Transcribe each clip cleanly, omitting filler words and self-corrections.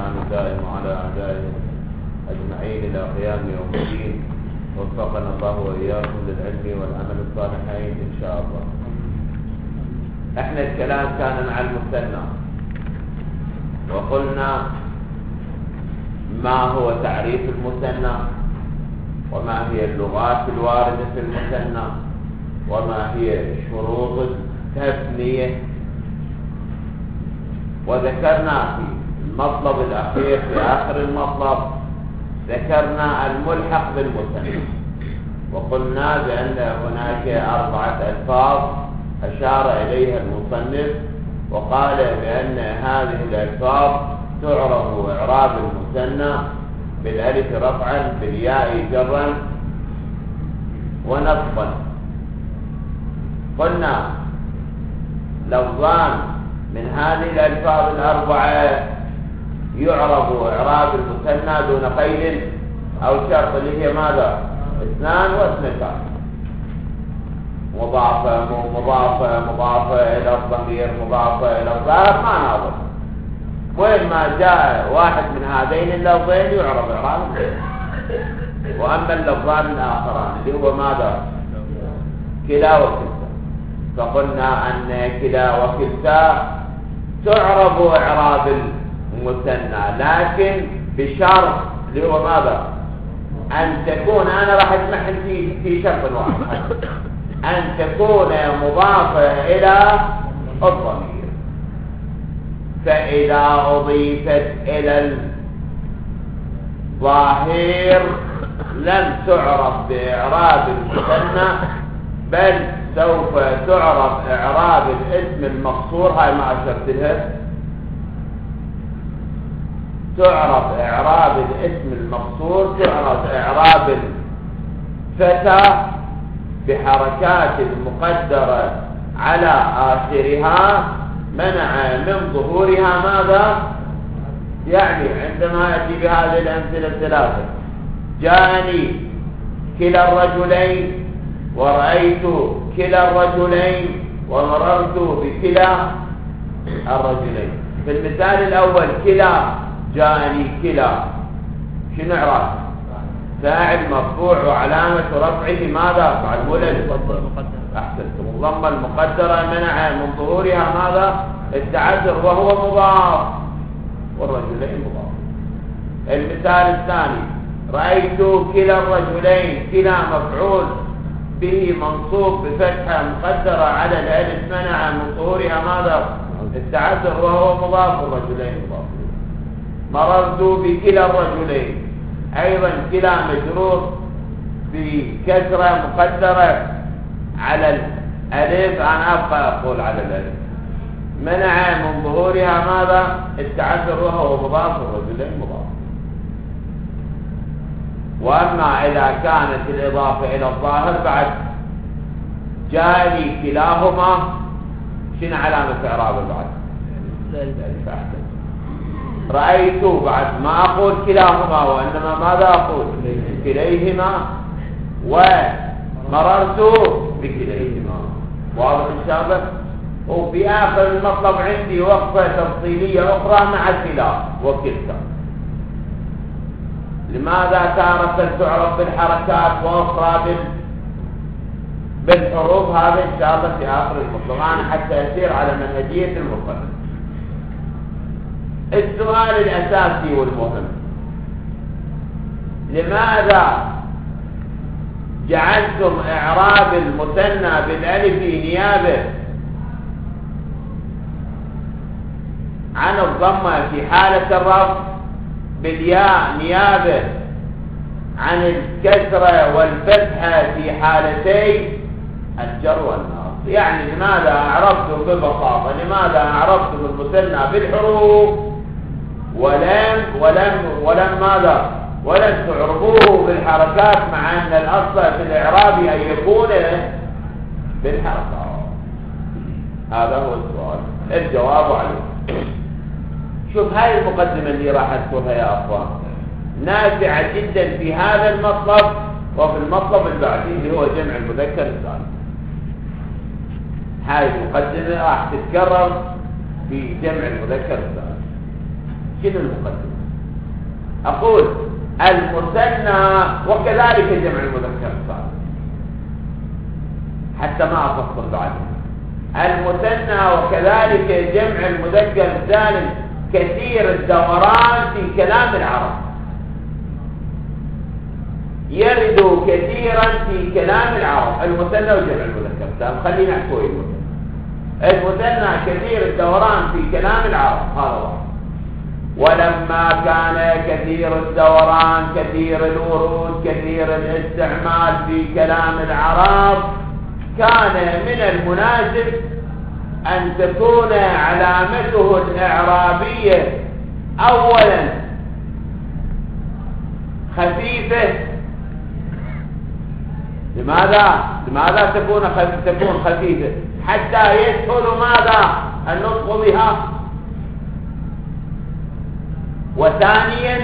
والامتحان دائم على أعدائهم أجمعين إلى قيام يوم الدين. وفقنا الله وإياكم للعلم والعمل الصالحين إن شاء الله. احنا الكلام كان مع المثنى، وقلنا ما هو تعريف المثنى، وما هي اللغات الواردة في المثنى، وما هي شروط التثنية. وذكرنا في المطلب الأخير في آخر المطلب ذكرنا الملحق بالمثنى، وقلنا بأن هناك 4 ألفاظ أشار إليها المصنف، وقال بأن هذه الألفاظ تعرف إعراب المثنى بالألف رفعا، بالياء جرا ونصبا. قلنا لفظان من هذه الألفاظ 4 يعرف إعراب المثنى دون قيد أو شرط، اللي هي ماذا؟ 2 و2، مضافة إلى الضمير، مضافة إلى الظاهر، ما ناظر. وين ما جاء واحد من هذين اللفظين يعرف إعراب. وأما اللفظان الآخران اللي هو ماذا؟ كلا وكلتا، فقلنا أن كلا وكلتا تعرف إعراب المثنى، لكن بشرط اللي هو ماذا؟ أن تكون، أنا راح أتمحل في شرط واحد، أن تكون مضافة إلى الضمير. فإذا أضيفت إلى الظاهر لم تعرف بإعراب المثنى، بل سوف تعرف إعراب الاسم المقصور. هاي ما أشرت لها، تعرف إعراب الاسم المقصور، تعرف إعراب الفتى بحركات مقدرة على آخرها منع من ظهورها ماذا؟ يعني عندما يأتي بهذه الأمثلة الثلاثة: جاءني كلا الرجلين، ورأيت كلا الرجلين، ومررت بكلا الرجلين. في المثال الأول كلا، جاءني كلا، شنو إعراب؟ فاعل مرفوع وعلامة رفعه ماذا؟ معلولة أحسنتم، الضمة المقدرة منع من ظهورها ماذا؟ التعذر، وهو مضاف، والرجلين مضاف. المثال الثاني: رأيت كلا الرجلين، كلا مفعول به منصوب بفتحة مقدرة على الألف منع من ظهورها ماذا؟ التعذر، وهو مضاف، والرجلين مضاف. مررت بكلا الرجلين، أيضا كلا مجرور بكسرة مقدرة على الألف، أنا أبقى أقول على الألف، منع من ظهورها ماذا؟ التعذر، وهو مضاف، والرجلين مضاف. وأما إذا كانت الإضافة إلى الظاهر بعد: جاءني كلاهما، شنو علامة إعرابه بعد؟ الألف. أحسن. رأيت بعد ما أقول كلاهما، وإنما ماذا أقول؟ كليهما. ومررت بكليهما. واضح إن شاء الله؟ وفي آخر المطلب عندي وقفة تفصيلية أخرى مع كلا وكلتا. لماذا تارة تعرف بالحركات وأخرى بالحروف؟ هذا إن شاء الله في آخر المطلب، أنا حتى يسير على منهجية المصنف. السؤال الأساسي والمهم: لماذا جعلتم إعراب المثنى بالألف نيابة عن الضمة في حالة الرفع، بالياء نيابة عن الكسرة والفتحة في حالتي الجر والنصب؟ يعني لماذا أعربتم ببساطة، لماذا أعربتم المثنى بالحروف ولم ماذا؟ ولم تعربوه بالحركات، مع أن الأصل في الإعراب أن يكون بالحركات؟ هذا هو السؤال، الجواب عليه. شوف هاي المقدمة اللي راح أذكرها يا أخوان نافعة جدا في هذا المطلب وفي المطلب البعدي اللي هو جمع المذكر السالم. هاي المقدمة راح تتكرر في جمع المذكر السالم. شنو المقدمة؟ أقول المثنى وكذلك جمع المذكر السالم، حتى ما أفصل بعدها. المثنى وكذلك جمع المذكر السالم كثير الدوران في كلام العرب، يرد كثيرا في كلام العرب. المثنى وجمع المذكر السالم، خلينا نحكي المثنى كثير الدوران في كلام العرب، هذا واحد. ولما كان كثير الدوران كثير الورود كثير الاستعمال في كلام العرب، كان من المناسب أن تكون علامته الإعرابية أولا خفيفة. لماذا تكون خفيفة؟ حتى يسهل ماذا؟ النطق بها. وثانيا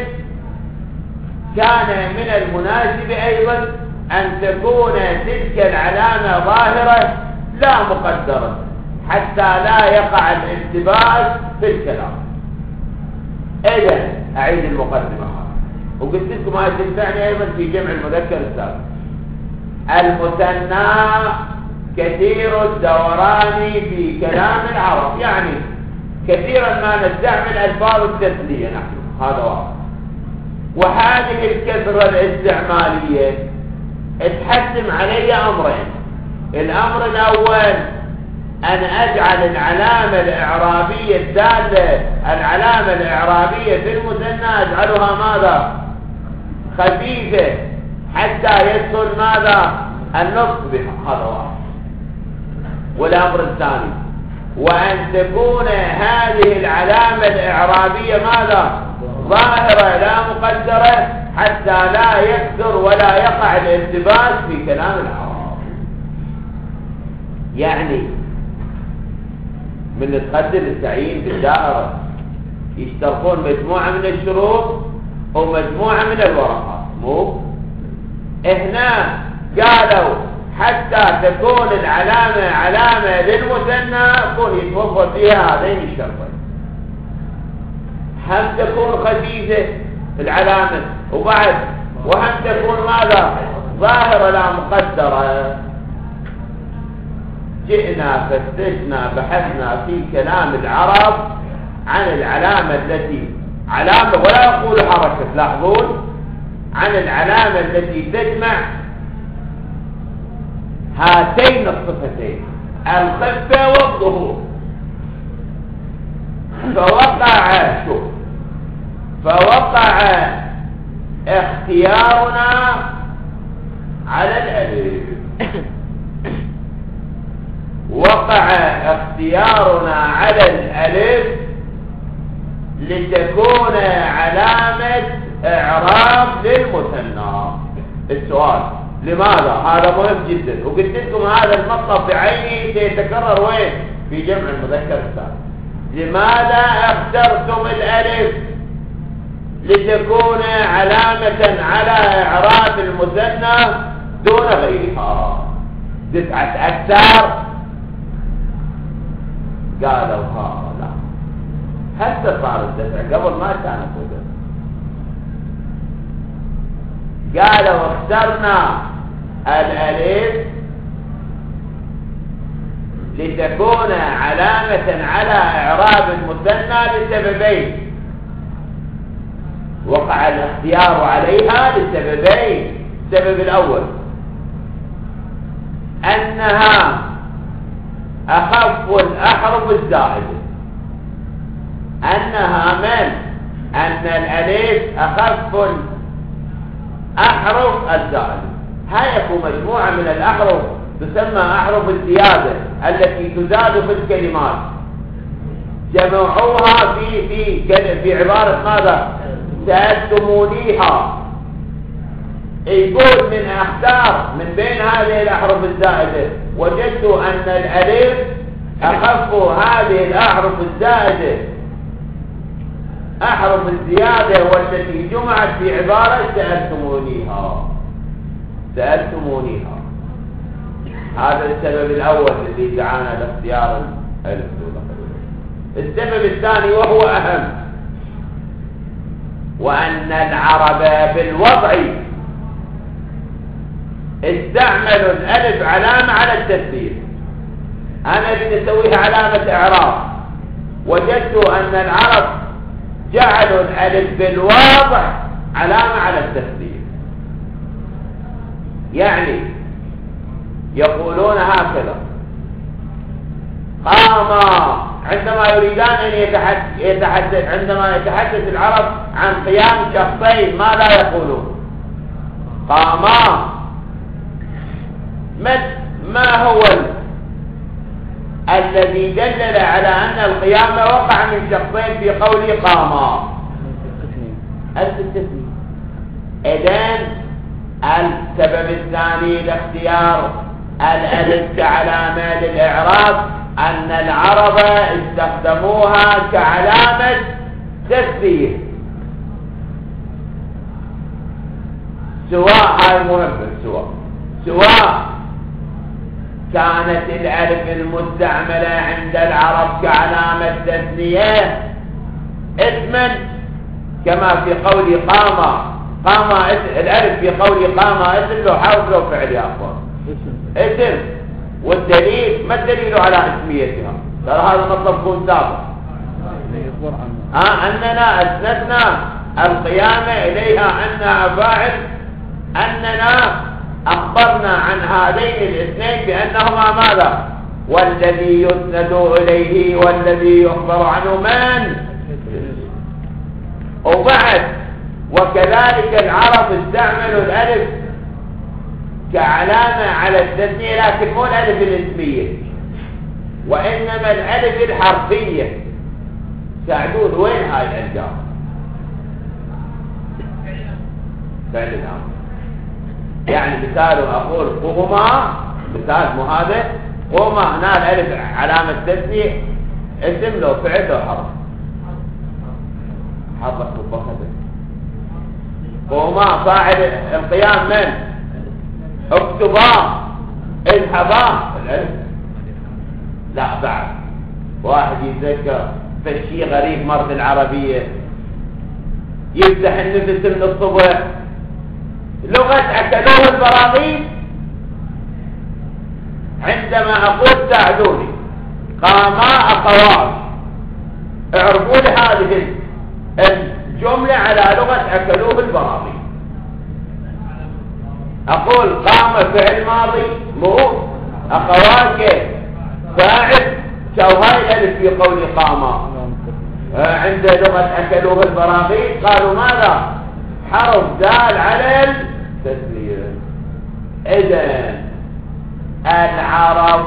كان من المناسب أيضا أن تكون تلك العلامة ظاهرة لا مقدرة، حتى لا يقع الالتباس في الكلام. إذن أعيد المقدمة، وقلت لكم هذه تنفعني أيضا في جمع المذكر السالم. المثنى كثير الدوران في كلام العرب، يعني كثيرا ما نستعمل ألفاظ التثنية نحن، هذا واحد. وهذه الكثرة الاستعمالية تحتم علي أمرين. الأمر الأول أن أجعل العلامة الإعرابية الدالة، العلامة الإعرابية في المثنى أجعلها ماذا؟ خفيفة، حتى يسهل ماذا؟ النطق بها، هذا واحد. والأمر الثاني وأن تكون هذه العلامة الإعرابية ماذا؟ ظاهرة لا مقدرة، حتى لا يكثر ولا يقع الالتباس في كلام العرب. يعني من تقدم التعيين بالدائرة يشترطون مجموعة من الشروط ومجموعة من الورقات، مو هنا قالوا حتى تكون العلامة علامة للمثنى يكون يتوفر فيها هذين الشرطين، هم تكون خفيفة العلامة وهم تكون ماذا؟ ظاهرة لا مقدرة. جئنا فتشنا بحثنا في كلام العرب عن العلامة التي علامة ولا يقول حركة، لاحظون، عن العلامة التي تجمع هاتين الصفتين الخفة والظهور. فوقع اختيارنا على الألف، وقع اختيارنا على الألف لتكون علامة إعراب للمثنى. السؤال لماذا؟ هذا مهم جدا، وقلت لكم هذا المطلب بعينه سيتكرر وين؟ في جمع المذكر السالم. لماذا اخترتم الألف لتكون علامة على إعراب المثنى دون غيرها؟ دفعة أكثر قالوا لا، حتى صار الدفع قبل ما كان كذا. قالوا اخترنا الألف لتكون علامة على إعراب المثنى لسببين. وقع الاختيار عليها لسببين. السبب الأول أنها أخف الأحرف الزائدة، أنها من أن الألف أخف الأحرف الزائدة. هاي مجموعة من الأحرف تسمى أحرف الزيادة التي تزاد في الكلمات، جمعوها في عبارة ماذا؟ سألتمونيها. يقول من أختار من بين هذه الأحرف الزائدة وجدت أن الألف أخف هذه الأحرف الزائدة أحرف الزيادة والتي جمعت في عبارة سألتمونيها. هذا السبب الأول الذي دعانا لاختيار الألف. السبب الثاني وهو أهم، وأن العرب بالوضع استعملوا الألف علامة على التثبيت. أنا بدي أسويها علامة إعراب، وجدت أن العرب جعلوا الألف بالوضع علامة على التثبيت. يعني يقولون هكذا: قام، عندما يريدان أن يتحدث عندما يتحدث العرب عن قيام شخصين ماذا يقولون؟ قاما. ما هو الذي دلل على أن القيام وقع من شخصين في قوله قاما؟ التثنية. إذن السبب الثاني لاختيار الألف كعلامة للإعراب أن العرب استخدموها كعلامة تثبيت، سواء هاي مهمة سواء كانت الألف المستعملة عند العرب كعلامة تثنية اسما كما في قول قام. الألف في قول قام اسم لو حرف لو فعل يا أخوان اسم. والدليل ما الدليل على اسميتها؟ ترى هذا مطلب كون سابق. أننا أسندنا القيام إليها أنها فاعل، أننا أخبرنا عن هذين الاثنين بأنهما ماذا؟ والذي يسند إليه والذي يخبر عنه من؟ وبعد وكذلك العرب استعملوا الألف كعلامة على التثنية، لكن مو الألف الاسمية وإنما الألف الحرفية. ساعدون وين هاي الألجام؟ فعل الأمر. يعني مثال أقول قوما، مثال مو هذا قوما، هنا الألف علامة تثنية اسم لو فعل لو حرف. حرف بالضبط. قوما فاعل القيام من؟ اكتبا، اذهبا، الألف. لا بعد واحد يتذكر فشي غريب مر بالعربية، يفتح النفس من الصبح لغة أكلوه البراغيث. عندما أقول ساعدوني قاما أخوات، اعرفوا لي هذه الجملة على لغة أكلوه البراغيث. أقول قام فعل ماضي مو أخوات فاعل شوهاي الألف في قول قاما. عند لغة أكلوه البراغيث قالوا ماذا؟ حرف دال على التثنية. إذن العرب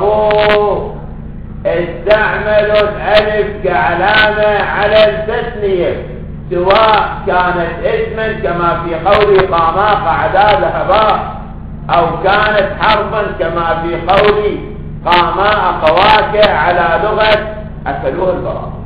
استعملوا الألف كعلامة على التثنية سواء كانت اسما كما في قول قاما قعدا ذهبا، أو كانت حرفا كما في قول قاما أخواك على لغة أكلوه البراغيث.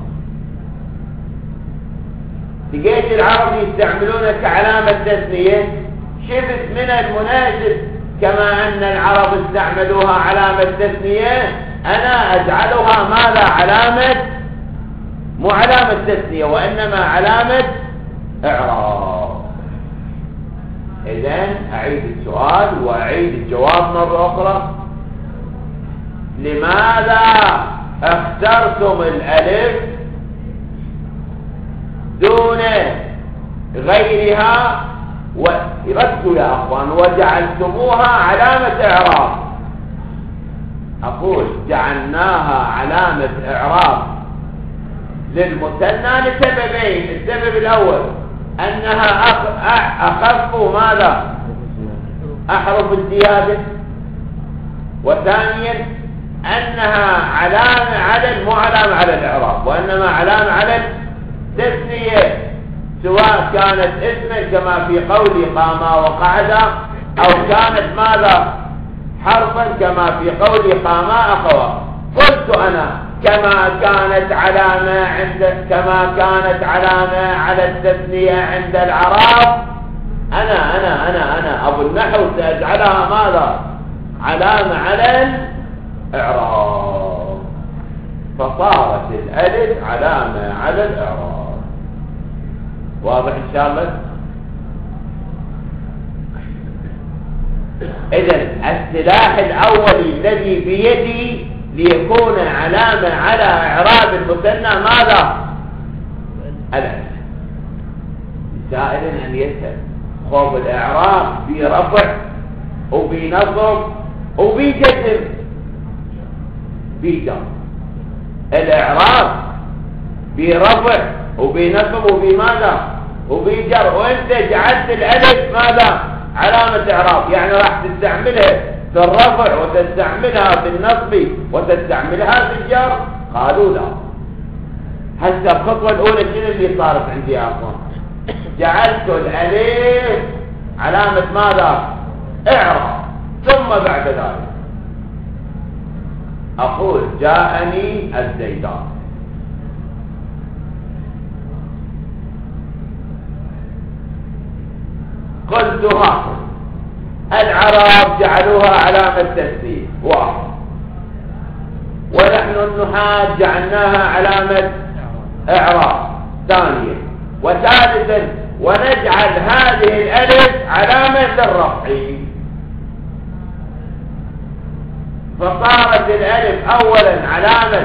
لقيت العرب يستعملونها كعلامة تثنية، شفت من المناسب كما أن العرب استعملوها علامة تثنية أنا أجعلها ماذا؟ علامة، مو علامة تثنية وإنما علامة إعراب. إذن أعيد السؤال وأعيد الجواب مرة أخرى: لماذا اخترتم الألف دون غيرها وركزوا يا أخوان وجعلتموها علامة إعراب؟ أقول جعلناها علامة إعراب للمثنى لسببين: السبب الأول أنها أخف ماذا؟ أحرف الزيادة، وثانيا أنها علامة على مو علامة على الإعراب وإنما علامة على التثنية سواء كانت اسما كما في قول قاما وقعدا، أو كانت ماذا؟ حرفا كما في قول قاما أخوات. قلت أنا كما كانت علامة على التثنية عند العرب، أنا أبو النحو سأجعلها ماذا؟ علامة على الإعراب، فصارت الألف علامة على الإعراب. واضح إن شاء الله؟ إذن السلاح الأولي الذي بيدي ليكون علامة على إعراب المثنى ماذا؟ الألف. سائل أن يسأل خوف الإعراب برفع وبنصب وبجزم بجر. الإعراب برفع وبنصب وبماذا؟ وبجر. وأنت جعلت الألف ماذا؟ علامة إعراب، يعني راح تستعملها في الرفع وتستعملها في النصب وتستعملها في الجر. قالوا لا. هسه الخطوة الأولى شنو اللي صارت عندي يا أخوان؟ جعلت الألف علامة ماذا؟ إعراب. ثم بعد ذلك أقول جاءني الزيدان. قلت ها العرب جعلوها علامة تسليم واحد، ونحن النحاة جعلناها علامة إعراب ثانية، وثالثا ونجعل هذه الألف علامة الرفع. فصارت الألف أولا علامة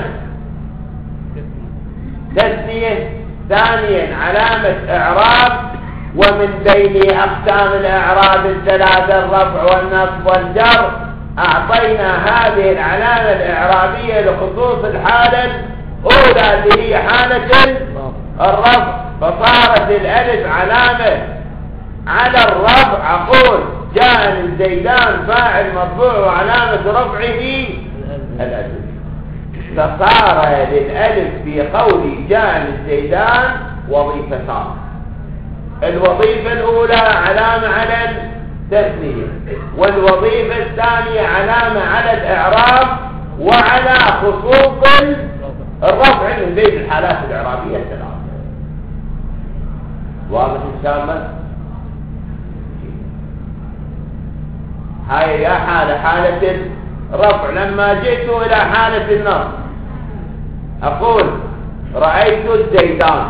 تسمية، ثانيا علامة إعراب، ومن بين أقسام الإعراب الثلاثة الرفع والنصب والجر أعطينا هذه العلامة الإعرابية لخصوص الحالة الأولى اللي هي حالة الرفع. فصارت الألف علامة على الرفع. أقول جاء الزيدان فاعل مرفوع وعلامة رفعه الألف. فصار للألف في قول جاء الزيدان وظيفتان. الوظيفة الأولى علامة على التثنية، والوظيفة الثانية علامة على الإعراب وعلى خصوص الرفع من بين الحالات الإعرابية الثلاثة. واضح إن شاء الله؟ هاي يا حالة الرفع. لما جئت إلى حالة النصب أقول رأيت الزيدان.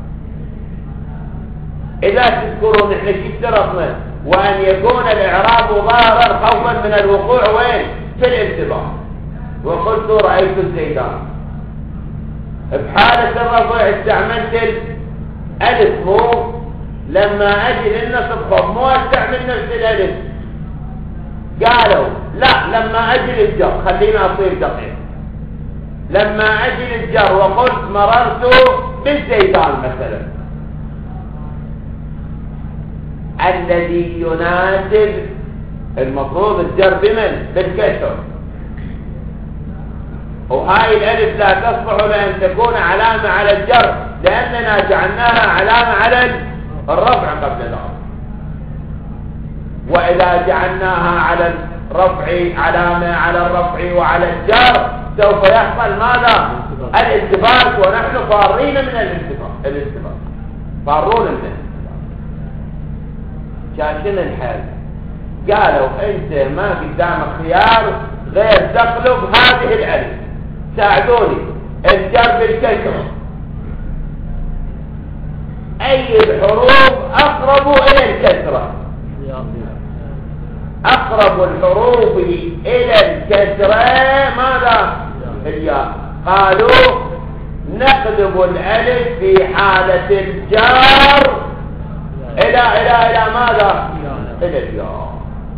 إذا تذكرون إحنا شو اشترطنا؟ وأن يكون الإعراب ظاهرا خوفا من الوقوع وين؟ في الانتباه. وقلت رأيت الزيدان. بحالة الرفع استعملت الألف. مو لما أجي للنصب خب مو استعمل نفس الألف. قالوا لا، لما أجي للجر خلينا أصير دقيق. لما أجي للجر وقلت مررت بالزيدان مثلا، الذي يناسب المفروض الجر بمن؟ بالكسر. وهاي الألف لا تصلح لأن تكون علامة على الجر، لأننا جعلناها علامة على الرفع قبل ذلك. وإذا جعلناها على الرفع علامة على الرفع وعلى الجر سوف يحصل ماذا؟ الالتفات، ونحن فارين من الالتفات. فارون من الالتفات. شاشن الحال. قالوا انت ما قدامك خيار غير تقلب هذه الألف. ساعدوني. الجر بالكسر أي الحروف أقرب إلى الكسرة؟ أقرب الحروف إلى الكسرة ماذا؟ الياء. قالوا نقلب الألف في حالة الجر إلى ماذا؟ إلى الياء.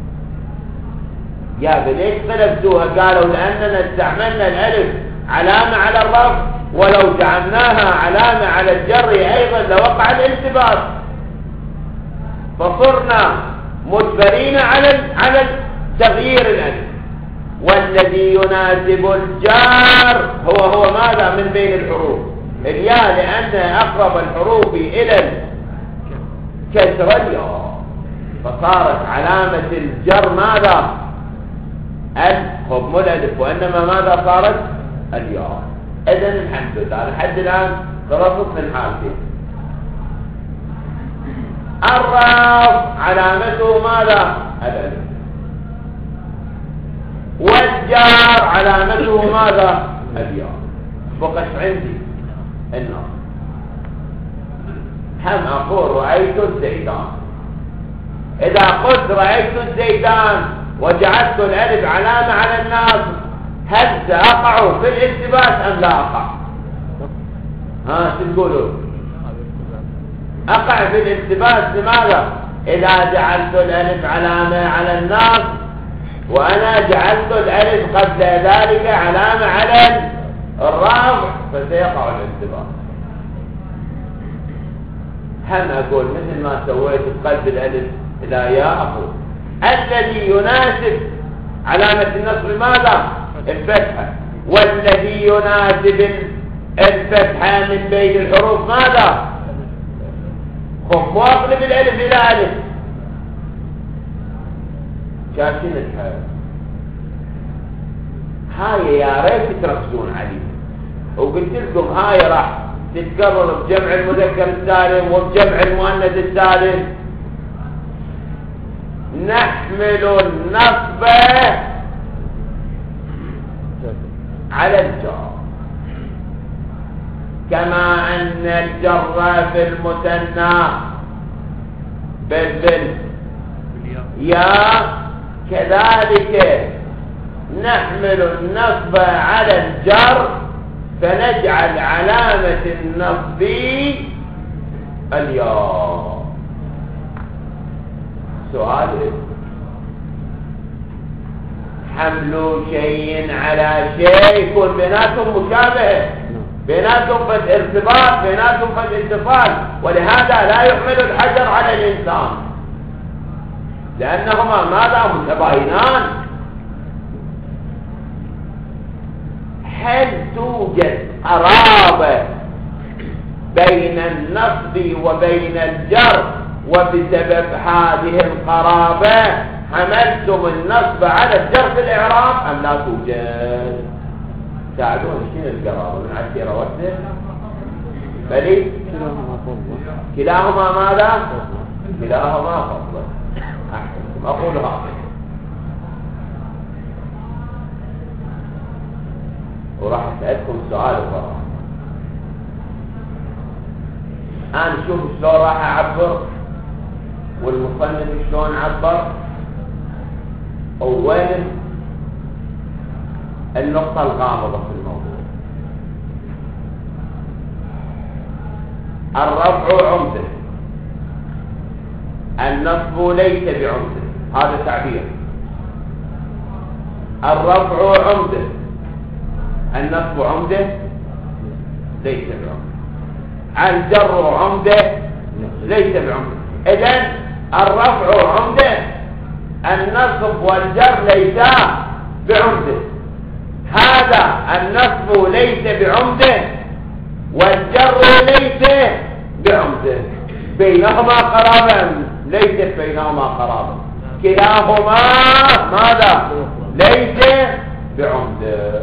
يا بليش قلبتوها؟ قالوا لأننا استعملنا الألف علامة على الرفع، ولو جعلناها علامة على الجر أيضا لوقع الالتباس، فصرنا مجبرين على تغيير الألف. والذي يناسب الجار هو ماذا من بين الحروف؟ الياء، لأن أقرب الحروف إلى الكسر الياء. فصارت علامة الجر ماذا؟ مو الألف، وإنما ماذا صارت؟ الياء. إذن الحمد لله لحد الآن خلصت من حالتين. الرفع علامته ماذا؟ الألف. والجار علامته ماذا؟ الياء. بقت عندي النصب. هم أقول رأيت الزيدان. إذا قلت رأيت الزيدان وجعلت الألف علامة على الناصب، هل سأقع في الالتباس أم لا أقع؟ ها تقولوا أقع في الالتباس. لماذا؟ إذا جعلت الألف علامة على الناصب وأنا جعلت الألف قبل ذلك علامة على الرفع فسيقع الالتباس. هم أقول مثل ما سويت بقلب الألف إلى يا أقول الذي يناسب علامة النصب ماذا؟ الفتحة، والذي يناسب الفتحة من بين الحروف ماذا؟ خف واقلب الألف إلى ألف. شايفين الحال؟ هاي يا ريت تركزون عليه. وقلت لكم هاي راح تتكرر بجمع المذكر السالم وبجمع المؤنث السالم. نحمل النصب على الجر، كما أن الجر في المثنى يا كذلك نحمل النصب على الجر فنجعل علامة النصب الياء. سؤال: حمل شيء على شيء يكون بيناتهم مشابهة، بيناتهم في الارتباط، بيناتهم في الاتصال، ولهذا لا يحمل الحجر على الإنسان لأنهما ماذا؟ متباينان. هل توجد قرابة بين النصب وبين الجر وبسبب هذه القرابة حملتم النصب على الجر في الإعراب أم لا توجد؟ ساعدون شنو القرابة من عشيرة وحدة؟ بلي كلاهما ماذا؟ كلاهما فضل. أحسنتم. أقول هذا وراح أسألكم سؤال أخر. أنا شوف شلون راح أعبر والمصنف شلون عبر وين النقطة الغامضة في الموضوع. الرفع عمده، النصب ليس بعمده، هذا تعبير. الرفع عمده، النصب عمده ليس بعمده، الجر عمده ليس بعمده. إذن الرفع عمده، النصب والجر ليسا بعمده. هذا النصب ليس بعمده والجر ليس بعمده، بينهما قرابة؟ ليست بينهما قرابة، كلاهما ماذا؟ ليس بعمده.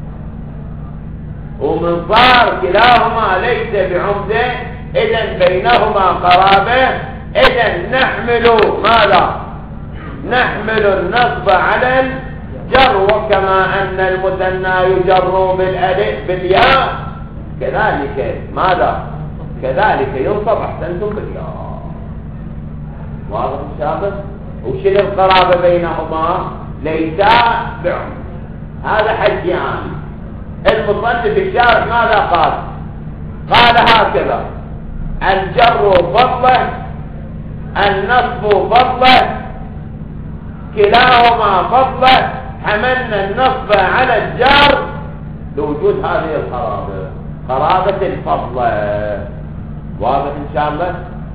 ومن صار كلاهما ليس بعمده إذن بينهما قرابة، إذن نحمل ماذا؟ نحمل النصب على الجر، وكما أن المثنى يجر بالألف بالياء كذلك ماذا؟ كذلك ينصب. أحسنتم بالياء. واضح شابه؟ وشل القرابة بينهما؟ ليس بعمد. هذا حجيان. المصنف الشارح ماذا قال؟ قال هكذا: الجر فضله، النصب فضله، كلاهما فضله، حملنا النصب على الجر لوجود هذه القرابة، قرابة الفضله. واضح إن شاء الله؟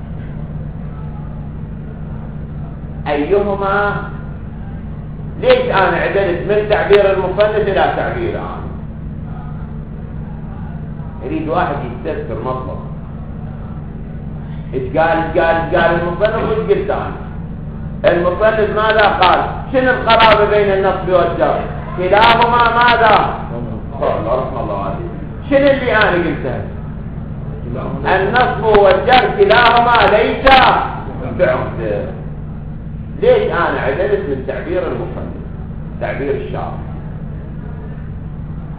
أيهما؟ ليش أنا عدلت من تعبير المصنف إلى تعبير أنا؟ يريد واحد يستذكر مطلق. إيش قال المصنف وإيش قلت أنا؟ المصنف ماذا قال؟ شنو القرابة بين النصب والجر؟ كلاهما ماذا؟ رحمه الله عليه. شنو اللي أنا قلته؟ النصب والجر كلاهما ليس بعمد. ليش أنا عدلت من تعبير المصنف تعبير الشارح؟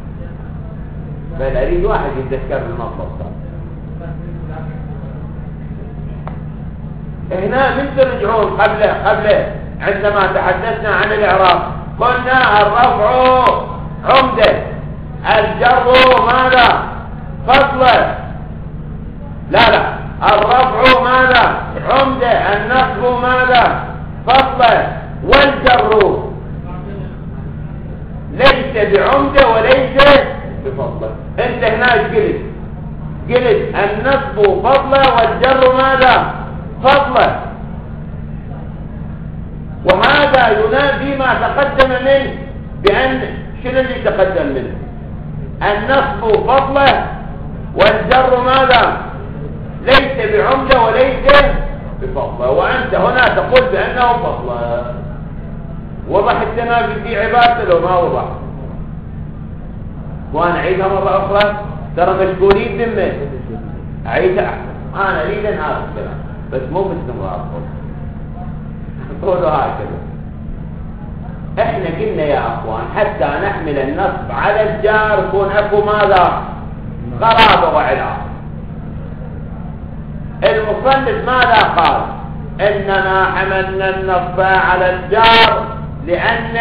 بل أريد واحد يتذكر المطلب. هنا من ترجعون قبل عندما تحدثنا عن الإعراب قلنا الرفع عمدة، الجر ماذا؟ فضله. لا الرفع ماذا؟ عمدة، النصب ماذا؟ فضله، والجر ليس بعمدة وليس بفضله. انت هنا قلت النصب فضله والجر ماذا؟ فضله، وهذا ينافي ما تقدم منه بأن شنو اللي تقدم منه؟ النصب فضله والجر ماذا؟ ليس بعمدة وليس بفضله، وأنت هنا تقول بأنه فضله. وضح التنافي في عبارته لو ما وضح؟ وأنا أعيدها مرة أخرى، ترى مشغولين ذمة. أعيدها أحسن، أنا أريد أن هذا الكلام بس مو باستمرار. قولوا هكذا. احنا قلنا يا اخوان حتى نحمل النصب على الجار يكون اكو ماذا؟ قرابه وعلاقه. المصنف ماذا قال؟ اننا حملنا النصب على الجار لان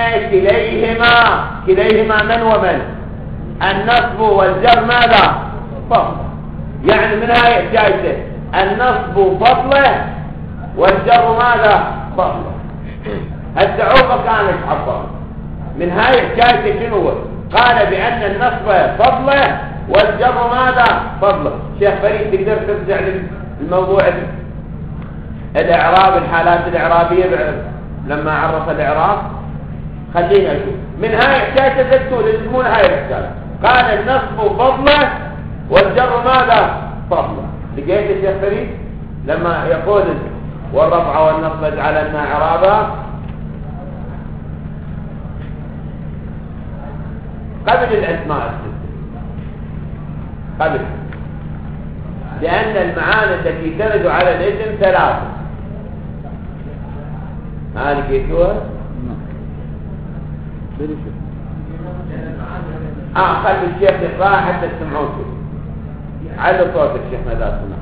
كليهما من ومن؟ النصب والجر ماذا؟ فضل. يعني من هاي جايزه النصب فضله والجر ماذا؟ فضله. الدعوة كانت عبارة من هاي حكايته شنو؟ قال بأن النصب فضله والجر ماذا؟ فضله. شيخ فريد تقدر ترجع للموضوع الإعراب، الحالات الإعرابية لما عرف الإعراب؟ خلينا نشوف من هاي حكايته تذكروا لزمون هاي الحكاية. قال النصب فضله والجر ماذا؟ فضله. لقيت الشيخ فريد لما يقول والرفع والنصب اجعلنا إعرابا قبل الأسماء الستة، قبل، لأن المعاني التي ترد على الاسم ثلاثة. ما لقيتوها؟ خلي الشيخ يقرأ حتى تسمعون فيه. على صوت الشيخ ماذا سمع؟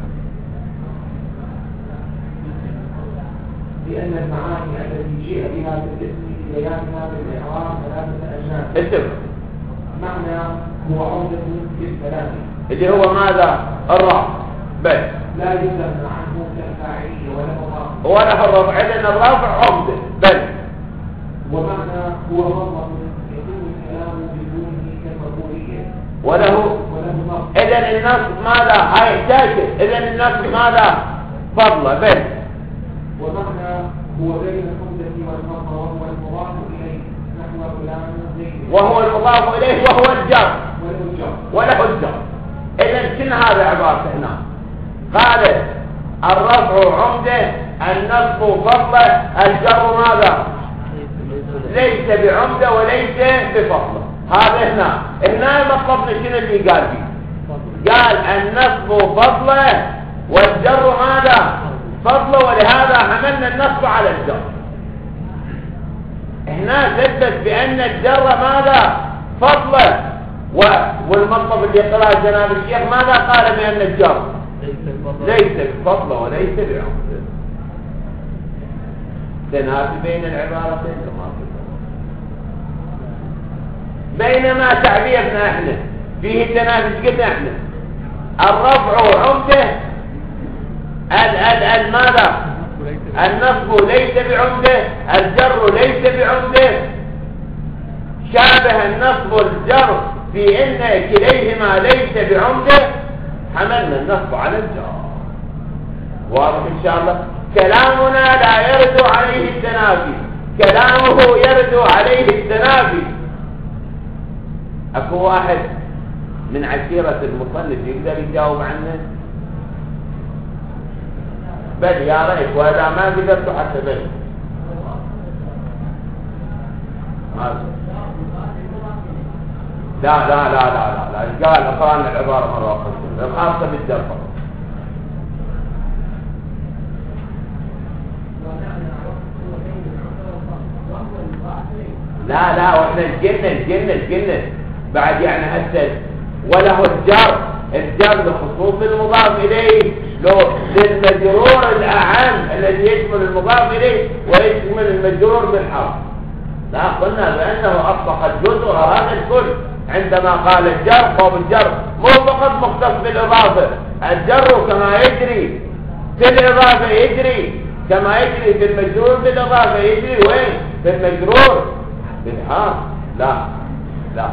لأن المعاني التي جاء بها في الاسم في بيانها بالإعراب ثلاثة أجزاء. معنى هو عودة للثلاثة اللي هو ماذا؟ الرفع بس لا يستغنى عنه كالفاعلية ولا الرفع. إذن الرفع عمدة بس. ومعنى هو مطلق يكون الكلام بدونه كالمقولية وله إذن النصب ماذا؟ هاي شاشة. إذن النصب ماذا؟ فضله بس. ومعنى هو بين الحمدة والمطر وهو المضاف إليه نحو فلان زيد، وهو المضاف إليه وهو الجر وله الجر. إذن شنو هذا عبارته هنا؟ قال الرفع عمده، النصب فضله، الجر ماذا؟ ليس بعمده وليس بفضله. هذا هنا مطلبنا شنو اللي قال فيه؟ قال النصب فضله والجر ماذا؟ فضله، ولهذا حملنا النصب على الجر. هنا ثبت بأن الجر ماذا؟ فضله. والمطلب اللي قرأه جناب الشيخ ماذا قال بأن الجر؟ ليس بفضله وليس بعمده. تنافي بين العبارتين بينما تعبيرنا احنا فيه تنافي. قلنا احنا الرفع عمده، ماذا؟ النصب ليس بعمده، الجر ليس بعمده. شابه النصب والجر في ان كليهما ليس بعمده، حملنا النصب على الجر. واضح ان شاء الله؟ كلامنا لا يرد عليه التنافي، كلامه يرد عليه التنافي. اكو واحد من عشيرة المصنف يقدر يجاوب عنه؟ بل يا ريت، وإذا ما قدرت حتى بل لا لا لا لا لا قال اقرأنا العبارة مرة أخرى الخاصة بالجر. لا واحنا الجنة بعد يعني هسه وله الجر لخصوص المضاف إليه لو للمجرور الأعم الذي يشمل المضاف إليه ويشمل المجرور بالحرف. لا، قلنا بأنه أطلق الجزء هذا الكل عندما قال الجر، فهو بالجر مو فقط مختص بالإضافة، الجر كما يجري في الإضافة يجري كما يجري في المجرور بالإضافة يجري وين؟ في المجرور بالحرف. لا لا،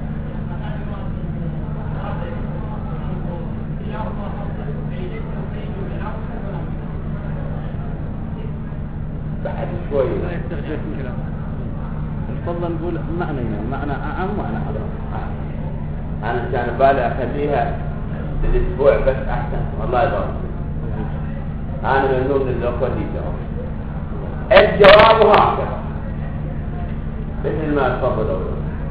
بعد شوي لا يستخدم الكلام. الفضل نقول معنى أعم ومعنى أضرب. أنا كان بالي أخليها للأسبوع بس أحسن، والله يبارك. أنا ممنون من الأخوة دي الجواب هكذا مثل ما تفضلوا.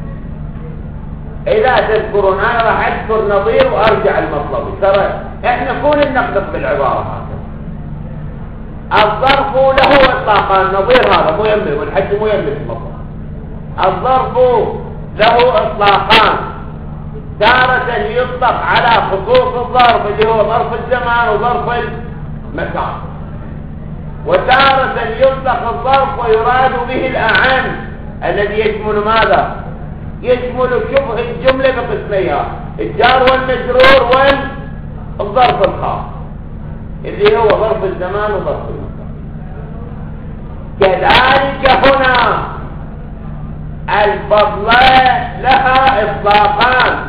إذا تذكرون أنا راح أذكر نظير وأرجع المطلبي. ترى إحنا كون نقدر بالعبارة هكذا. الظرف له إطلاقان، نظير هذا مو يمي والحج مو يمي في المطلب. الظرف له إطلاقان، تارة يطلق على خصوص الظرف اللي هو ظرف الزمان وظرف المكان، وتارة يطلق الظرف ويراد به الأعم الذي يشمل ماذا؟ يشمل شبه الجملة بقسميها، الجار والمجرور والظرف الخاص اللي هو ظرف الزمان وظرف المكان. كذلك هنا الفضلة لها إطلاقان،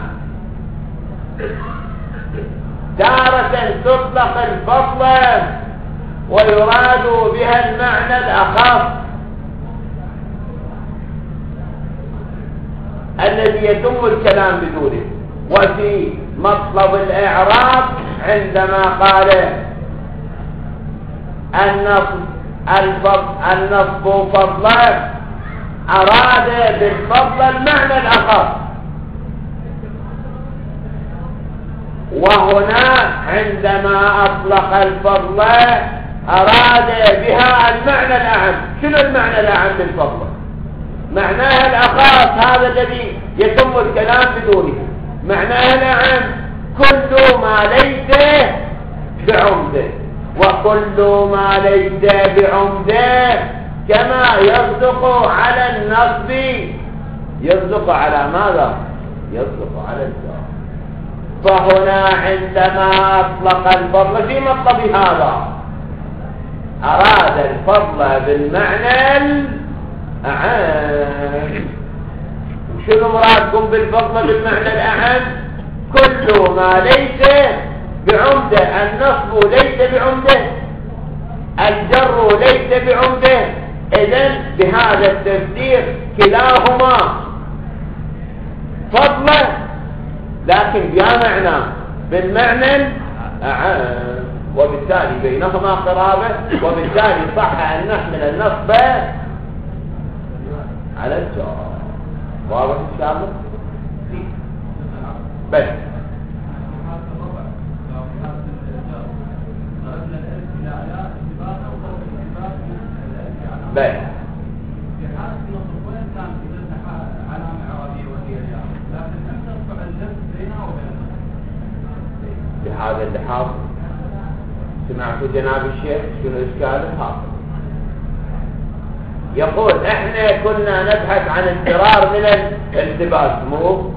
تارة تطلق الفضلة ويراد بها المعنى الأخف الذي يتم الكلام بدونه. وفي مطلب الإعراب عندما قال النصب فضلا أراد بالفضل المعنى الأخف، وهنا عندما أطلق الفضل أراد بها المعنى الأعم. شنو المعنى الأعم بالفضل؟ معناها الأخف هذا الذي يتم الكلام بدونه. معناها الأعم كل ما ليس بعمده، وكل ما ليس بعمده كما يصدق على النصب يصدق على ماذا؟ يصدق على الجار. فهنا عندما أطلق الفضل في مطلب هذا أراد الفضل بالمعنى الأعم. وشنو مرادكم بالفضل بالمعنى الأعم؟ كل ما ليس بعمده، النصب ليس بعمده، الجر ليس بعمده. إذن بهذا التفسير كلاهما فضلا لكن بمعنى بالمعنى الأعم، وبالتالي بينهما قرابة، وبالتالي صح أن نحمل النصب على الجار. واضح إن شاء الله؟ بس بس بهذا اللحاظ سمعتوا جناب الشيخ شنو إشكاله؟ هذا يقول احنا كنا نبحث عن الفرار من الالتباس مو،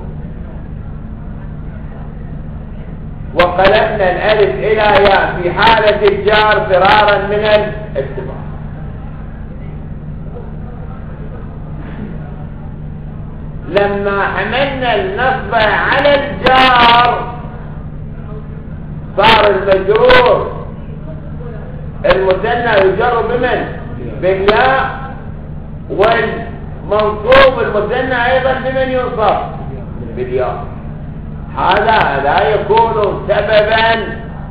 وقلبنا الالف الى ياء في حالة الجار فرارا من الالتباس. لما حملنا النصب على الجار صار المجرور المثنى يجر بمن؟ بالياء، والمنصوب المثنى ايضا بمن ينصب؟ بالياء. هذا لا يكون سببا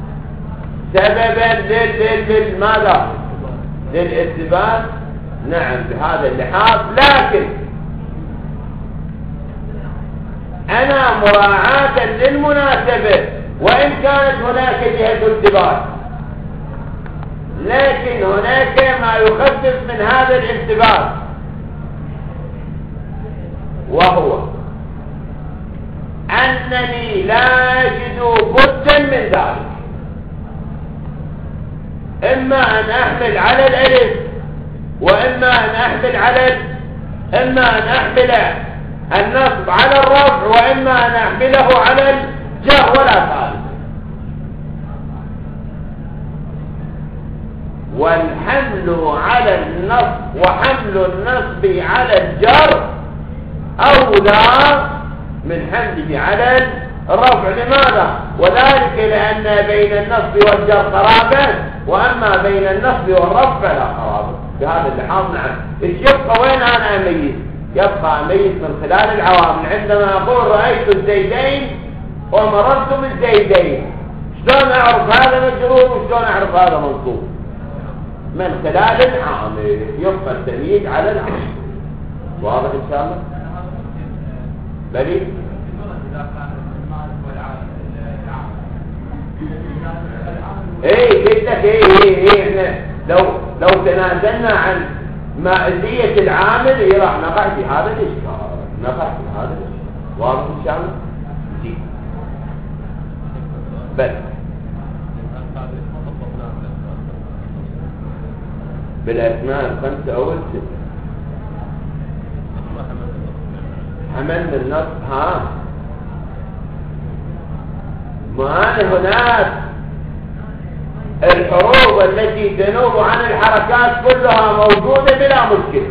للماذا؟ للإثبات. نعم بهذا اللحاظ، لكن أنا مراعاة للمناسبة وإن كانت هناك جهة التباس، لكن هناك ما يخفف من هذا الالتباس، وهو أنني لا أجد بدا من ذلك. فإما أن أحمل على الألف وإما أن أحمل على إما أن أحمل النصب على الرفع وإما أن أحمله على الجر ولا ثالث. والحمل على النصب وحمل النصب على الجر أولى من حمله على الرفع. لماذا؟ وذلك لأن بين النصب والجر قرابة، وأما بين النصب والرفع فلا قرابة. بهذا اللحاظ نعم. إيش يبقى؟ وين أنا أميز؟ يبقى أميز من خلال العوامل. عندما أقول رأيت الزيدين ومررت بالزيدين، شلون أعرف هذا مجرور وشلون أعرف هذا منصوب؟ من خلال العامل. يبقى التمييز على العامل. واضح إن شاء الله؟ بلي ايه جدك ايه احنا لو تنازلنا عن مائزية العامل ايه راح نقع في هذا الاشكال. نقع في هذا الاشكال. واضح ان شاء الله؟ جي بل بالاسماء الخمسة او الستة حملنا النصب. ها ما هناك الحروف التي تنوب عن الحركات كلها موجودة بلا مشكلة.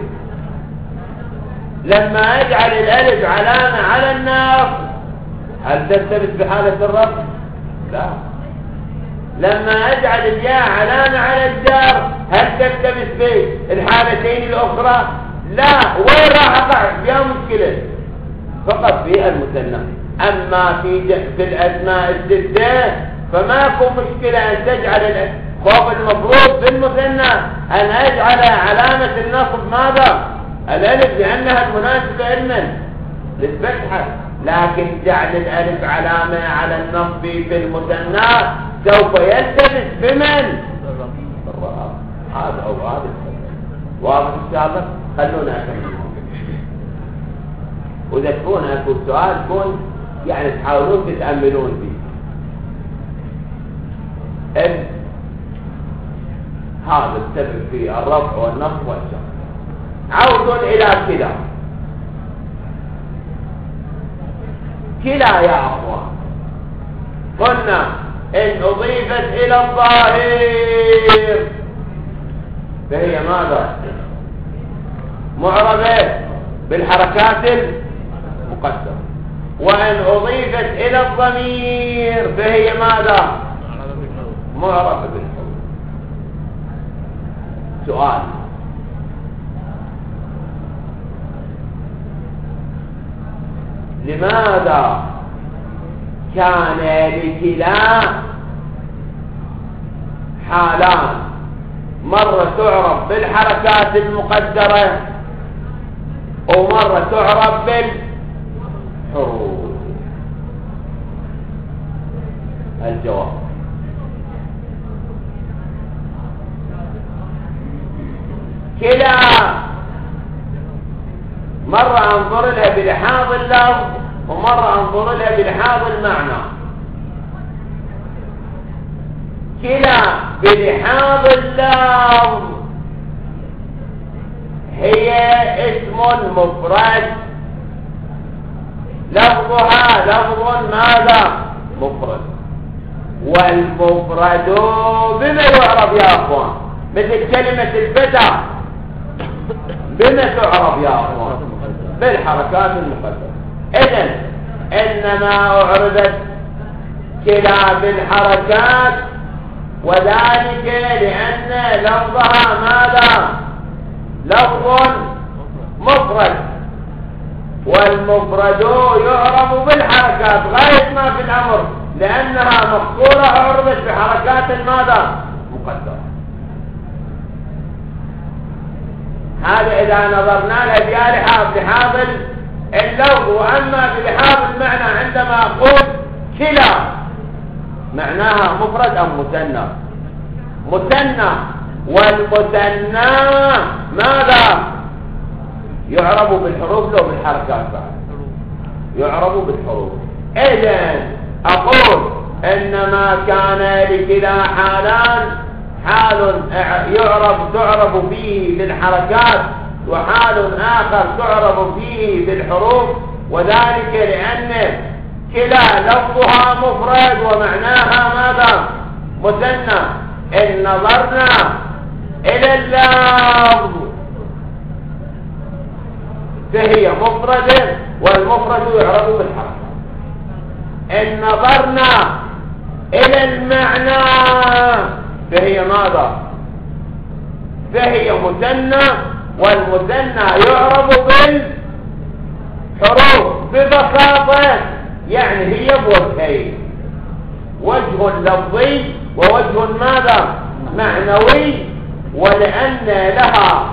لما أجعل الألف علامة على النصب هل تلتبس بحالة الرفع؟ لا. لما أجعل الياء علامة على الجر هل تلتبس بالحالتين الأخرى؟ لا. وين راح أقع؟ بها مشكلة فقط في المثنى. أما في الأسماء الستة فما يكون مشكلة أن تجعل خوف المفروض في المثنى أن أجعل علامة النصب ماذا؟ الألف، لأنها المناسبة لمن؟ للفتحة. لكن جعل الألف علامة على النصب في المثنى سوف يلتبس بمن؟ الراء. هذا أو هذا. واضح إن شاء الله؟ خلونا أكمل. وإذا تكون أكو سؤال كون يعني تحاولون تتأملون فيه. هذا السبب في الرفع والنصب والجر. عود إلى كلا يا أخوان. قلنا إن أضيفت إلى الظاهر فهي ماذا؟ معربة بالحركات المقدرة. وإن أضيفت إلى الضمير فهي ماذا؟ معربة بالحروف. سؤال: لماذا كان لكلا حالان، مرة تعرف بالحركات المقدرة ومرة تعرف بالحروف؟ الجواب: كلا مرة انظر لها بلحاظ اللفظ ومرة انظر لها بلحاظ المعنى. كلا بلحاظ اللفظ هي اسم مفرد، لفظها لفظ ماذا؟ مفرد. والمفرد بما يعرف يا اخوان؟ مثل كلمة الفتى بما تعرف يا اخوان؟ بالحركات المقدرة. اذن انما اعربت كلا بالحركات، وذلك لان لفظها ماذا؟ لفظ مفرد، والمفرد يعرف بالحركات غاية ما في الامر، لانها مقصورة عربت بحركات ماذا؟ مقدرة. هذا اذا نظرنا لها بلحاظ اللفظ. واما بلحاظ المعنى عندما اقول كلا معناها مفرد ام مثنى؟ مثنى. والمثنى ماذا؟ يعرب بالحروف لو بالحركات بعد؟ يعرب بالحروف. اذن اقول انما كان لكلا حالان حال تعرب فيه بالحركات وحال آخر تعرب فيه بالحروف، وذلك لأن كلا لفظها مفرد ومعناها ماذا؟ مثنى. إن نظرنا إلى اللفظ فهي مفرد، والمفرد يعرب بالحركة. إن نظرنا إلى المعنى فهي ماذا؟ فهي مثنى، والمثنى يعرب بالحروف ببساطة، يعني هي بوجهين، وجه لفظي ووجه ماذا؟ معنوي. ولأن لها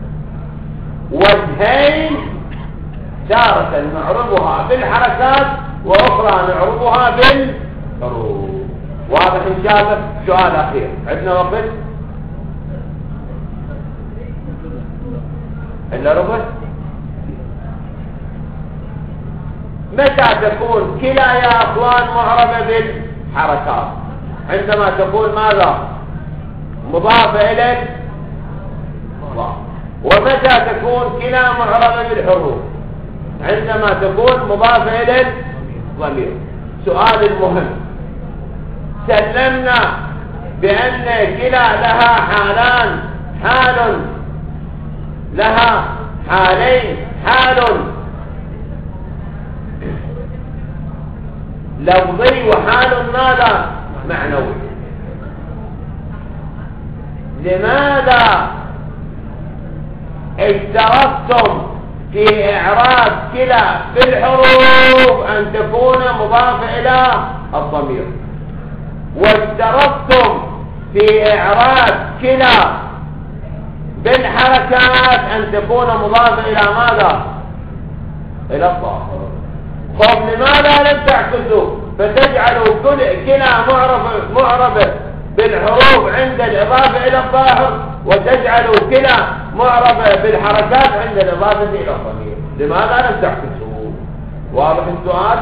وجهين تارة نعربها بالحركات وأخرى نعربها بالحروف. واضح إن شاء الله؟ سؤال أخير، عندنا وقت إلا ربع. متى تكون كلا يا أخوان معربة بالحركات؟ عندما تكون ماذا؟ مضافة إلى الله. ومتى تكون كلا معربة بالحروف؟ عندما تكون مضافة إلى الضمير. سؤال المهم، سلمنا بأن كلا لها حالان، حال لها حالين، حال لفظي وحال ماذا؟ معنوي. لماذا اشترطتم في إعراب كلا بالحروف أن تكون مضافة إلى الضمير، واشترطتم في إعراب كلا بالحركات أن تكون مضافة إلى ماذا؟ إلى الظاهر. طب لماذا لم تعكسوا فتجعلوا كلا معربة بالحروف عند الإضافة إلى الظاهر، وتجعلوا كلا معربة بالحركات عند الإضافة إلى الضمير؟ لماذا لم تعكسوا؟ واضح السؤال؟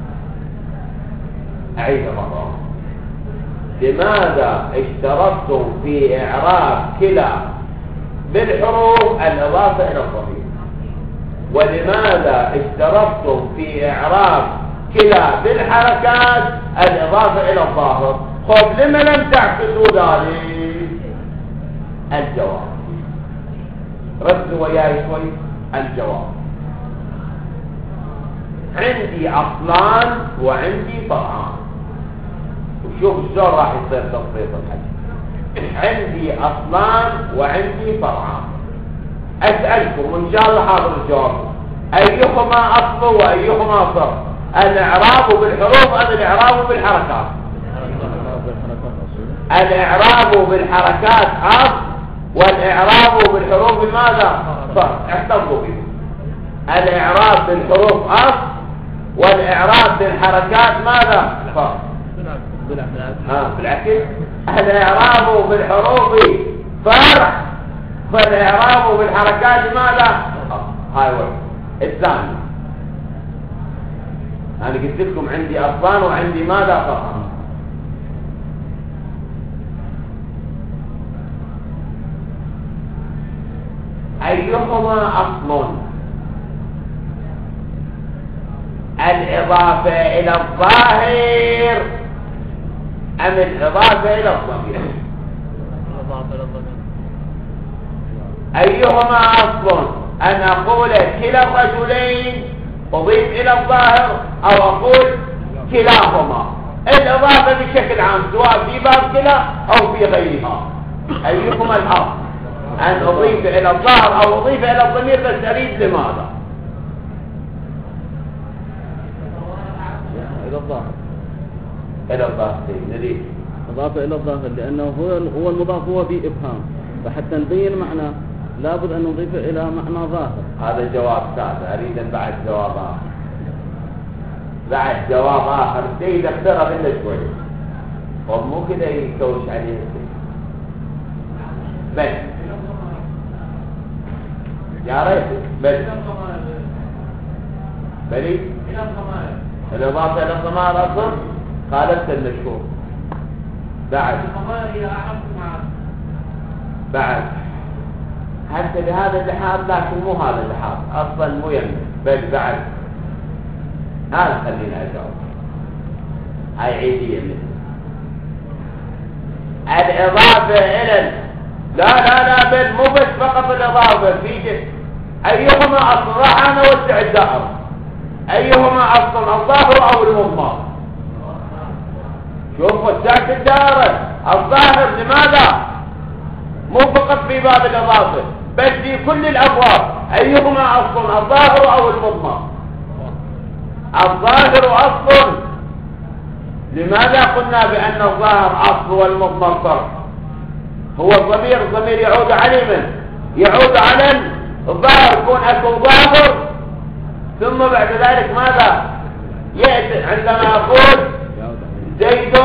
أعيد مرة. لماذا اشترطتم في إعراب كلا بالحروف الإضافة إلى الضمير، ولماذا اشترطتم في إعراب كلا بالحركات الإضافة إلى الظاهر؟ خب لما لم تعكسوا ذلك؟ الجواب، ركزوا وياي شوي. الجواب، عندي أصلان وعندي فرعان، وشوف شلون راح يصير تبسيط الحديث. عندي أصلان وعندي فرعان. أسألكم وإن شاء الله حاضر الجواب، أيهما أصل وأيهما فرع؟ الإعراب بالحروف أم الإعراب بالحركات؟ الإعراب بالحركات أصل، والإعراب بالحروف ماذا؟ فرع. احتفظوا به. الإعراب بالحروف أصل، والإعراب بالحركات ماذا؟ فرع. بالعكس، الإعراب بالحروف فرع، فالإعراب بالحركات ماذا؟ هاي وين الثاني. أنا قلت لكم عندي أصلان وعندي ماذا؟ فرع. أيهما أصل؟ الإضافة إلى الظاهر أم الإضافة إلى الضمير؟ أيهما أصل؟ أن أقول كلا الرجلين أضيف إلى الظاهر، أو أقول كلاهما؟ الإضافة بشكل عام سواء في باب كلا أو في غيرها. أيهما الأصل؟ أن أضيف إلى الظاهر أو أضيف إلى الضمير؟ بس أريد لماذا؟ إلى الظاهر. إلى الظاهر نريد إضافة إلى الظاهر، لأنه هو المضاف هو في إبهام، فحتى نبين معنى لابد أن نضيف إلى معنى ظاهر. هذا جواب ثالث، أريد أن بعد جواب آخر. بعد جواب آخر سيد اقترب إلا شوي، ومو كده يكوش عليه بل يا ريت بل بلي الإضافة إلى الضمائر أصلا خالفت المشهور. بعد الضمائر هي أحق مع بعد حتى بهذا اللحاظ، لكن مو هذا اللحاظ اصلا مو يمنع، بل بعد هذا خلينا اجاوب. هاي عيدية مثل الإضافة إلى لا بل مو بس فقط الإضافة في أيهما أصل. أنا وسع الدائرة، أيهما أصل الظاهر أو المضمر. شوف وسعت الدائرة، الظاهر لماذا؟ مو فقط في باب الإضافة بل في كل الأبواب. أيهما أصل الظاهر أو المضمر؟ الظاهر أصل. لماذا قلنا بأن الظاهر أصل والمضمر فرع؟ هو الضمير يعود على من؟ يعود على الظاهر. كون أكو ظاهر ثم بعد ذلك ماذا يأتي؟ عندما أقول زيد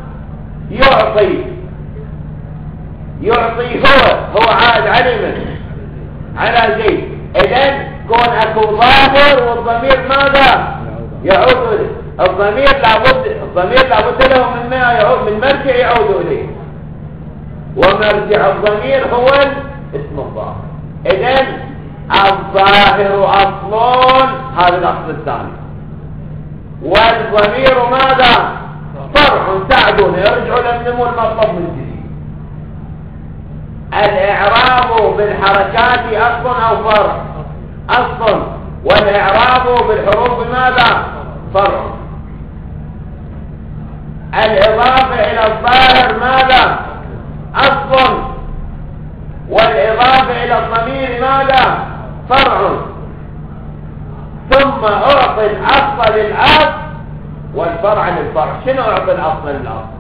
يعطي هو عاد على من؟ على زيد. إذن كون أكو ظاهر والضمير ماذا يعود إليه؟ الضمير لابد له من ما يعود، من مرجع يعود إليه، ومرجع الضمير هو اسم الظاهر. إذن الظاهر أصل، هذا الأصل الثاني، والضمير ماذا؟ فرع. ساعدون يرجع لنمو المطلب من جديد. الإعراب بالحركات أصل أو فرع؟ أصل. والإعراب بالحروف ماذا؟ فرع. الإضافة إلى الظاهر ماذا؟ أصل. والإضافة إلى الضمير ماذا؟ فرع. ثم أعطي الأصل للأصل والفرع للفرع. شنو أعطي الأصل للأصل؟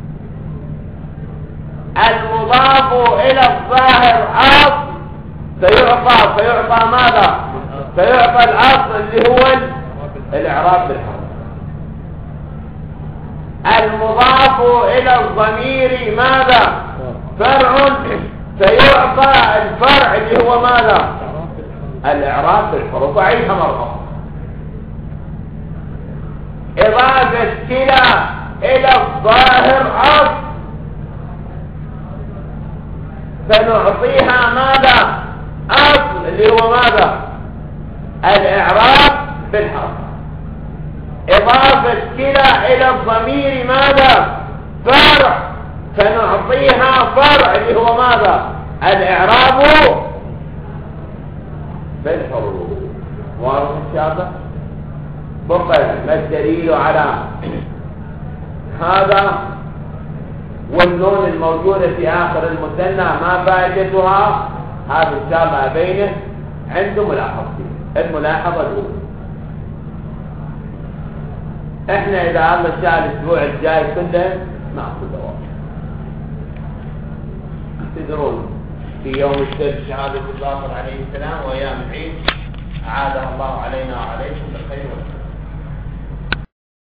المضاف إلى الظاهر أصل سيعطى ماذا؟ سيعطى الأصل اللي هو الإعراب بالحرف. المضاف إلى الضمير ماذا؟ فرع. سيعطى الفرع اللي هو ماذا؟ الإعراب بالحروف. أعيدها مرة. إضافة كلا إلى الظاهر أصل سنعطيها ماذا؟ أصل اللي هو ماذا؟ الإعراب بالحرف. إضافة كلا إلى الضمير ماذا؟ فرع. سنعطيها فرع اللي هو ماذا؟ الإعراب بالحروف. واضح الشاطئ؟ بقى ما الدليل على هذا؟ والنون الموجودة في آخر المثنى ما فائدتها؟ هذا الشابه بينه عنده ملاحظتين. الملاحظة الأولى، احنا إذا الله شاء الأسبوع الجاي كله نأخذ دوام. تدرون في يوم السبت شهادة الباقر عليه السلام وأيام العيد أعادها الله علينا وعليكم بالخير والسلام.